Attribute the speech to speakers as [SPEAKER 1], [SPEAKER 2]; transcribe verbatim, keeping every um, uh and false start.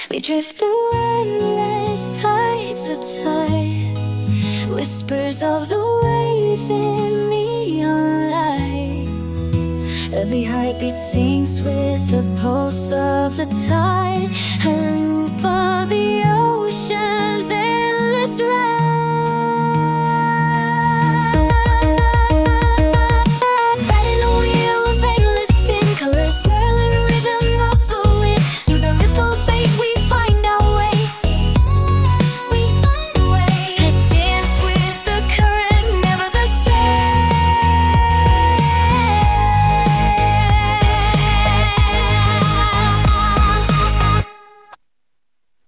[SPEAKER 1] We drift through endless tides of time, whispers of the waves in neon light. Every heartbeat syncs with the pulse of the tide, a loop of the